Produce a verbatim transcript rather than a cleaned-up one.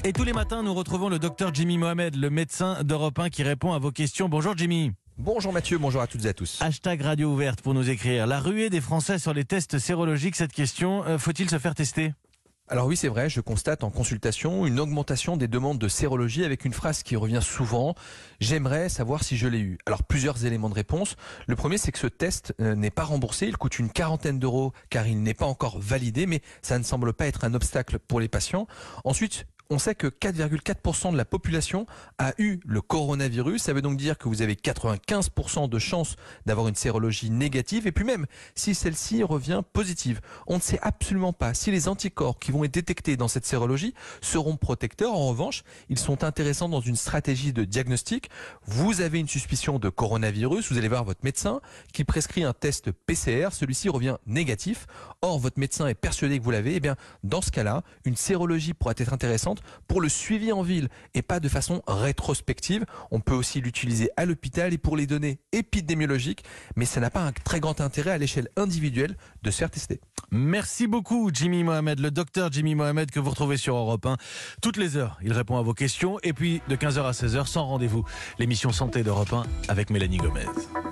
Et tous les matins, nous retrouvons le docteur Jimmy Mohamed, le médecin d'Europe un qui répond à vos questions. Bonjour Jimmy. Bonjour Mathieu, bonjour à toutes et à tous. Hashtag radio ouverte pour nous écrire. La ruée des Français sur les tests sérologiques, cette question, euh, faut-il se faire tester ? Alors oui, c'est vrai, je constate en consultation une augmentation des demandes de sérologie avec une phrase qui revient souvent « J'aimerais savoir si je l'ai eu ». Alors plusieurs éléments de réponse. Le premier, c'est que ce test euh, n'est pas remboursé, il coûte une quarantaine d'euros car il n'est pas encore validé, mais ça ne semble pas être un obstacle pour les patients. Ensuite, on sait que quatre virgule quatre pour cent de la population a eu le coronavirus. Ça veut donc dire que vous avez quatre-vingt-quinze pour cent de chances d'avoir une sérologie négative. Et puis même si celle-ci revient positive, on ne sait absolument pas si les anticorps qui vont être détectés dans cette sérologie seront protecteurs. En revanche, ils sont intéressants dans une stratégie de diagnostic. Vous avez une suspicion de coronavirus, vous allez voir votre médecin qui prescrit un test P C R. Celui-ci revient négatif. Or, votre médecin est persuadé que vous l'avez. Eh bien, dans ce cas-là, une sérologie pourrait être intéressante pour le suivi en ville et pas de façon rétrospective. On peut aussi l'utiliser à l'hôpital et pour les données épidémiologiques, mais ça n'a pas un très grand intérêt à l'échelle individuelle de se faire tester. Merci beaucoup Jimmy Mohamed, le docteur Jimmy Mohamed que vous retrouvez sur Europe un. Toutes les heures, il répond à vos questions et puis de quinze heures à seize heures, sans rendez-vous, l'émission Santé d'Europe un avec Mélanie Gomez.